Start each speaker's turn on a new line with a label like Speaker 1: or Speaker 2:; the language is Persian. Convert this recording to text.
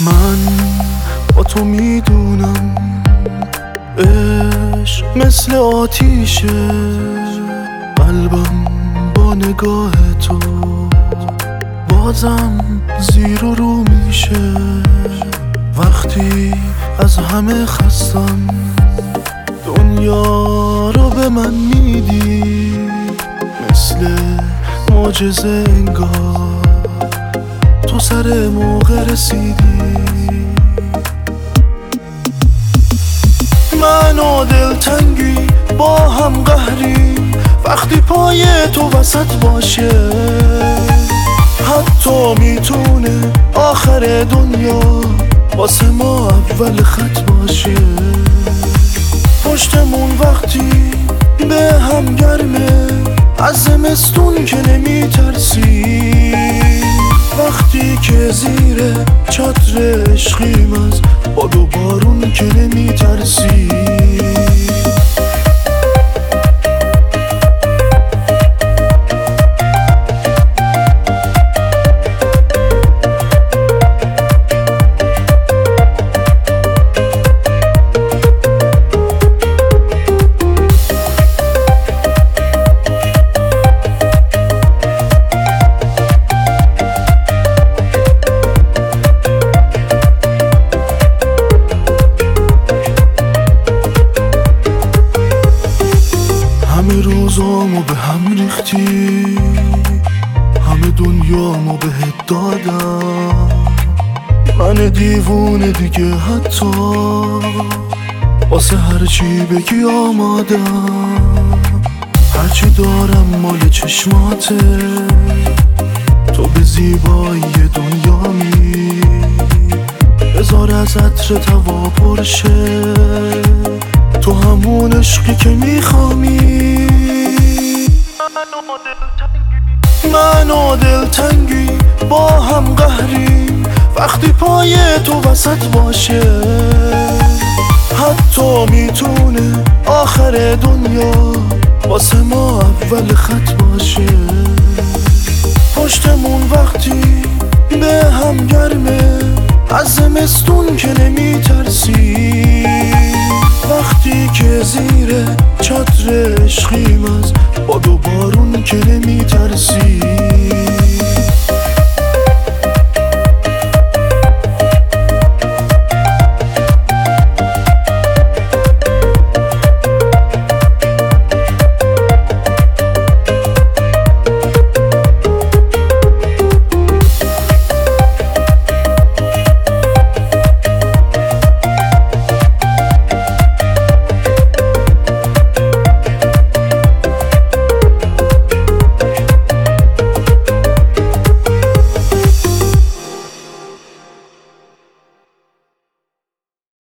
Speaker 1: من با تو میدونم عشق مثل آتیشه، قلبم با نگاه تو بازم زیر و رو میشه. وقتی از همه خستم دنیا رو به من میدی، مثل معجزه انگار تو سر موقع رسیدی. من و دلتنگی با هم قهری وقتی پای تو وسط باشه، حتی میتونه آخر دنیا واسه ما اول خط باشه. پشتمون وقتی به هم گرمه، از زمستون که نمیترسی، وقتی که زیر چتر عشقیم از باد و بارون که نمیترسی. همه روزامو به هم ریختی، همه دنیامو بهت دادم. من دیوونه دیگه حتی واسه هرچی بگی آمادم. هرچی دارم مال چشماته، تو به زیبایی دنیامی. بذار از عطر توا پرشه، تو همون عشقی که میخوامی. من و دلتنگی با هم قهری وقتی پای تو وسط باشه، حتی میتونه آخر دنیا واسه ما اول خط باشه. پشتمون وقتی به هم گرمه، از زمستون که نمیترسی، وقتی که زیر چتر عشقیم از باد و بارون که نمیترسی.